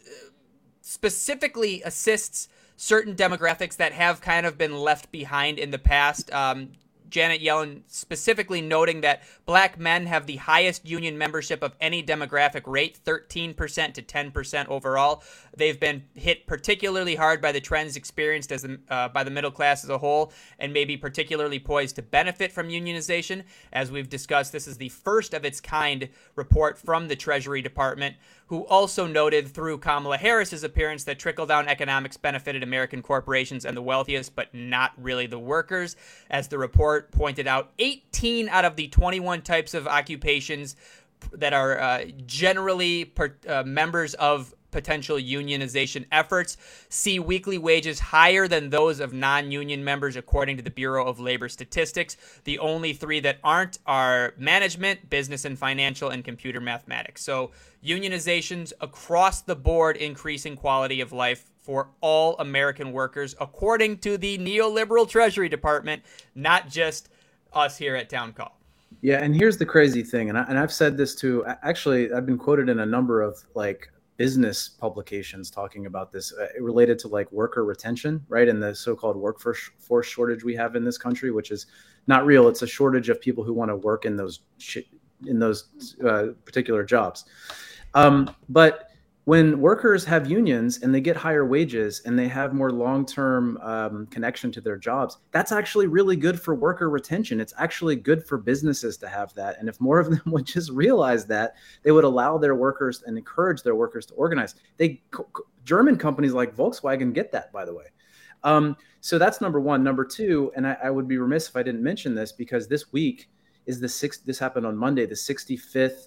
specifically assists certain demographics that have kind of been left behind in the past. Janet Yellen specifically noting that black men have the highest union membership of any demographic rate, 13% to 10% overall. They've been hit particularly hard by the trends experienced by the middle class as a whole, and may be particularly poised to benefit from unionization. As we've discussed, this is the first of its kind report from the Treasury Department, who also noted through Kamala Harris's appearance that trickle-down economics benefited American corporations and the wealthiest, but not really the workers. As the report pointed out, 18 out of the 21 types of occupations that are generally members of potential unionization efforts see weekly wages higher than those of non-union members, according to the Bureau of Labor Statistics. The only three that aren't are management, business and financial, and computer mathematics. So unionizations across the board increasing quality of life for all American workers, according to the neoliberal Treasury Department, not just us here at Town Call. Yeah, and here's the crazy thing, and I've said this too. Actually, I've been quoted in a number of business publications talking about this related to worker retention, right? And the so-called workforce shortage we have in this country, which is not real. It's a shortage of people who want to work in those particular jobs. But when workers have unions and they get higher wages and they have more long-term connection to their jobs, that's actually really good for worker retention. It's actually good for businesses to have that. And if more of them would just realize that, they would allow their workers and encourage their workers to organize. German companies like Volkswagen get that, by the way. So that's number one. Number two, and I would be remiss if I didn't mention this, because this week is this happened on Monday, the 60th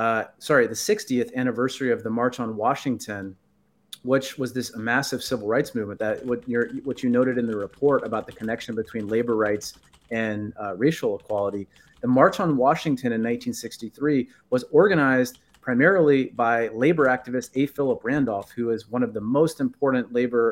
anniversary of the March on Washington, which was this massive civil rights movement that what you noted in the report about the connection between labor rights and racial equality. The March on Washington in 1963 was organized primarily by labor activist A. Philip Randolph, who is one of the most important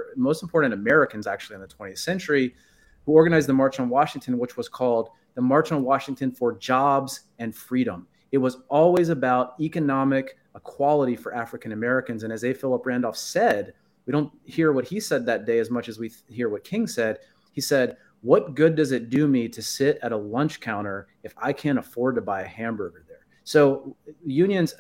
Americans actually in the 20th century, who organized the March on Washington, which was called the March on Washington for Jobs and Freedom. It was always about economic equality for African Americans. And as A. Philip Randolph said, we don't hear what he said that day as much as we hear what King said. He said, "What good does it do me to sit at a lunch counter if I can't afford to buy a hamburger there?" So unions,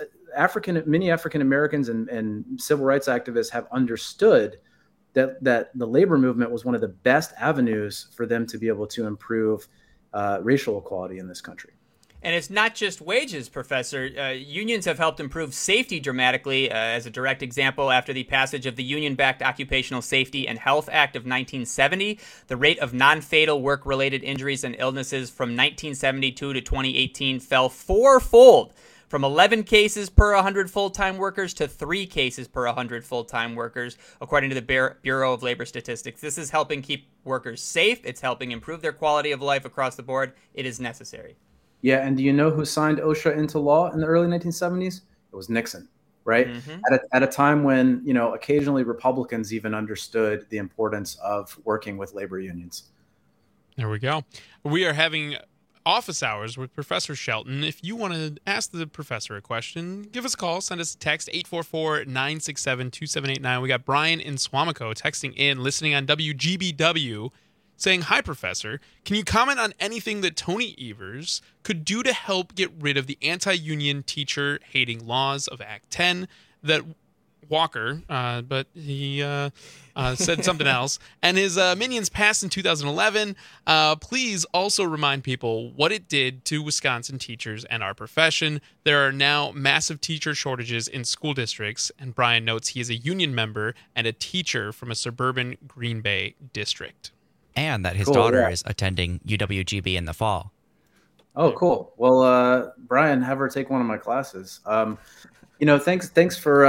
many African Americans and civil rights activists have understood that the labor movement was one of the best avenues for them to be able to improve racial equality in this country. And it's not just wages, Professor. Unions have helped improve safety dramatically. As a direct example, after the passage of the Union-backed Occupational Safety and Health Act of 1970, the rate of non-fatal work-related injuries and illnesses from 1972 to 2018 fell fourfold, from 11 cases per 100 full-time workers to 3 cases per 100 full-time workers, according to the Bureau of Labor Statistics. This is helping keep workers safe. It's helping improve their quality of life across the board. It is necessary. Yeah, and do you know who signed OSHA into law in the early 1970s? It was Nixon, right? Mm-hmm. At a time when, occasionally Republicans even understood the importance of working with labor unions. There we go. We are having office hours with Professor Shelton. If you want to ask the professor a question, give us a call. Send us a text, 844-967-2789. We got Brian in Swamico texting in, listening on WGBW, saying, "Hi, Professor. Can you comment on anything that Tony Evers could do to help get rid of the anti-union teacher-hating laws of Act 10 that Walker, but he said something else, and his minions passed in 2011. Please also remind people what it did to Wisconsin teachers and our profession. There are now massive teacher shortages in school districts," and Brian notes he is a union member and a teacher from a suburban Green Bay district. And that his daughter is attending UWGB in the fall. Oh, cool. Well, Brian, have her take one of my classes. Thanks for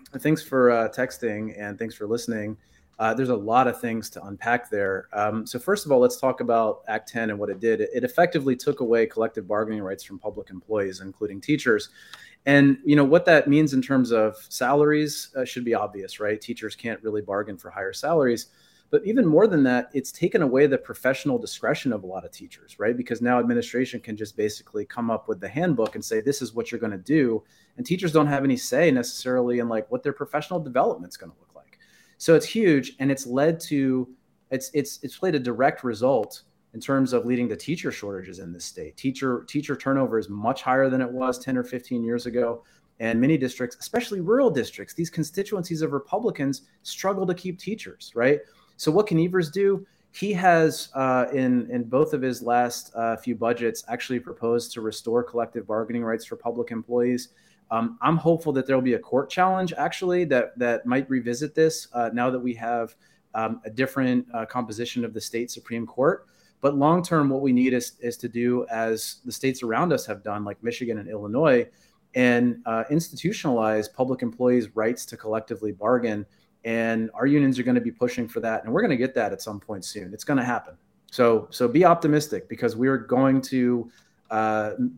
texting, and thanks for listening. There's a lot of things to unpack there. So first of all, let's talk about Act 10 and what it did. It effectively took away collective bargaining rights from public employees, including teachers. And what that means in terms of salaries should be obvious, right? Teachers can't really bargain for higher salaries. But even more than that, it's taken away the professional discretion of a lot of teachers, right? Because now administration can just basically come up with the handbook and say, this is what you're going to do. And teachers don't have any say necessarily in what their professional development is going to look like. So it's huge. And it's led to, it's played a direct result in terms of leading to teacher shortages in this state. Teacher turnover is much higher than it was 10 or 15 years ago. And many districts, especially rural districts, these constituencies of Republicans struggle to keep teachers, right? So what can Evers do? He has, in both of his last few budgets, actually proposed to restore collective bargaining rights for public employees. I'm hopeful that there will be a court challenge, actually, that might revisit this now that we have a different composition of the state Supreme Court. But long term, what we need is to do, as the states around us have done, like Michigan and Illinois, and institutionalize public employees' rights to collectively bargain. And our unions are going to be pushing for that. And we're going to get that at some point soon. It's going to happen. So be optimistic, because we're going to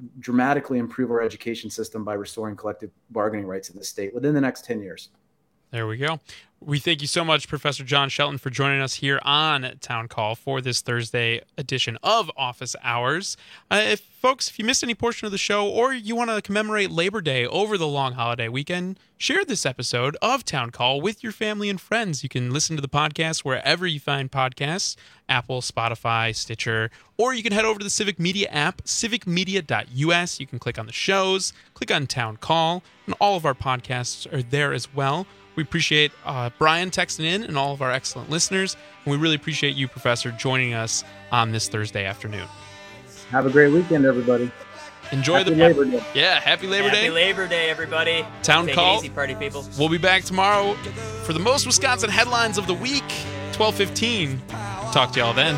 dramatically improve our education system by restoring collective bargaining rights in the state within the next 10 years. There we go. We thank you so much, Professor John Shelton, for joining us here on Town Call for this Thursday edition of Office Hours. If you missed any portion of the show or you want to commemorate Labor Day over the long holiday weekend, share this episode of Town Call with your family and friends. You can listen to the podcast wherever you find podcasts, Apple, Spotify, Stitcher, or you can head over to the Civic Media app, civicmedia.us. You can click on the shows, click on Town Call, and all of our podcasts are there as well. We appreciate Brian texting in and all of our excellent listeners. And we really appreciate you, Professor, joining us on this Thursday afternoon. Have a great weekend, everybody. Enjoy happy the Labor Day. Yeah, happy Labor Day. Happy Labor Day, everybody. Town Take Call. it easy, party people. We'll be back tomorrow for the most Wisconsin headlines of the week, 12:15. Talk to y'all then.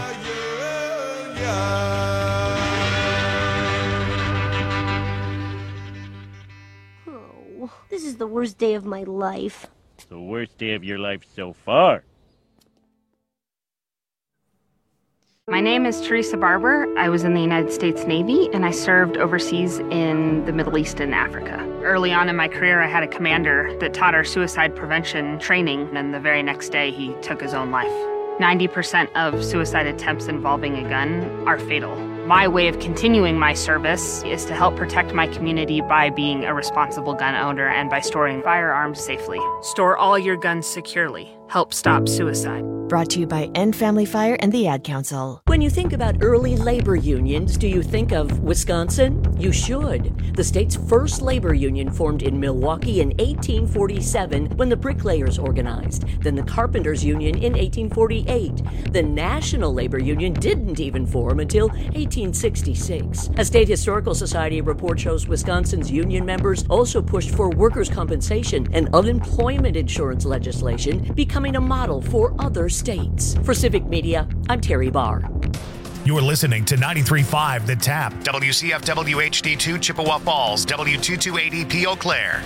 Oh, this is the worst day of my life. The worst day of your life so far. My name is Teresa Barber. I was in the United States Navy, and I served overseas in the Middle East and Africa. Early on in my career, I had a commander that taught our suicide prevention training, and the very next day, he took his own life. 90% of suicide attempts involving a gun are fatal. My way of continuing my service is to help protect my community by being a responsible gun owner and by storing firearms safely. Store all your guns securely. Help stop suicide. Brought to you by End Family Fire and the Ad Council. When you think about early labor unions, do you think of Wisconsin? You should. The state's first labor union formed in Milwaukee in 1847 when the bricklayers organized. Then the carpenters union in 1848. The National Labor Union didn't even form until 1866. A state historical society report shows Wisconsin's union members also pushed for workers' compensation and unemployment insurance legislation, becoming a model for other states. For Civic Media, I'm Terry Barr. You're listening to 93.5 The Tap, WCFW HD2 Chippewa Falls, W228EP Eau Claire.